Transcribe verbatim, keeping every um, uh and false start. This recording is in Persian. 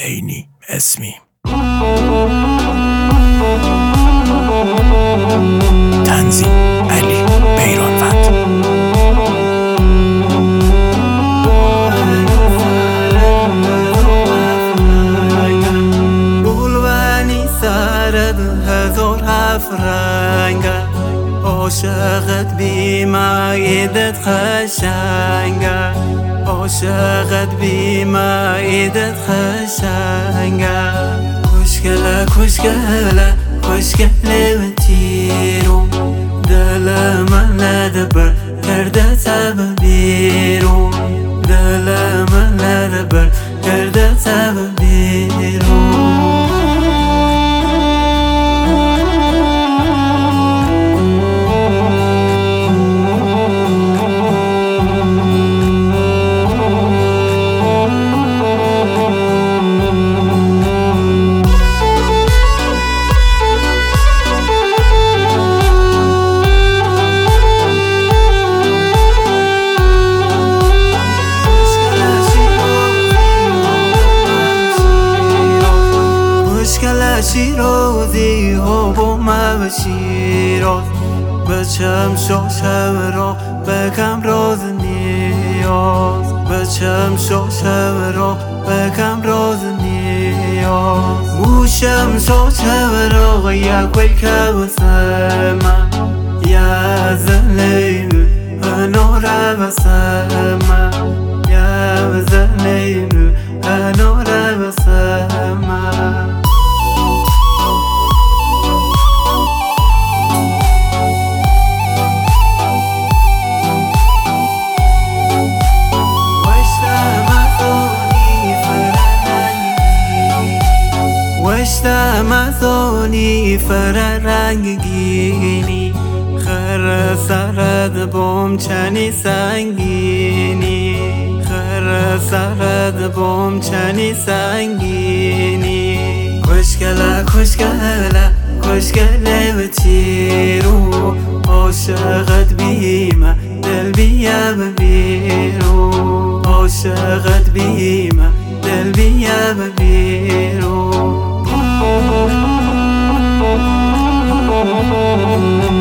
عینی اسمی. تنظیم علی بیرانوند. بولوانی سرد هزار هفرنگه، عاشقت بی معیدت خشنگه، عاشقت بی معیدت خشنگه. خوشگله خوشگله خوشگله و تیرون، دل من لدبر کرده تب بیرون، دل من لدبر کرده تب بیرون. شیرازی ها با مو شیراز، بچم شاشه را بکم راز نیاز، بچم شاشه را بکم راز نیاز. موشم شاشه را یک وی که بسمه، یا زلیل انا را بسمه، یا زلیل انا را بسمه. مزانی فررنگینی، خر سرد بوم چنی سنگینی، خر سرد بوم چنی سنگینی. خوشگله خوشگله خوشگله و تیرو، عاشقت بیمه دل بیا بیرو، عاشقت بیمه دل بیا بیرو.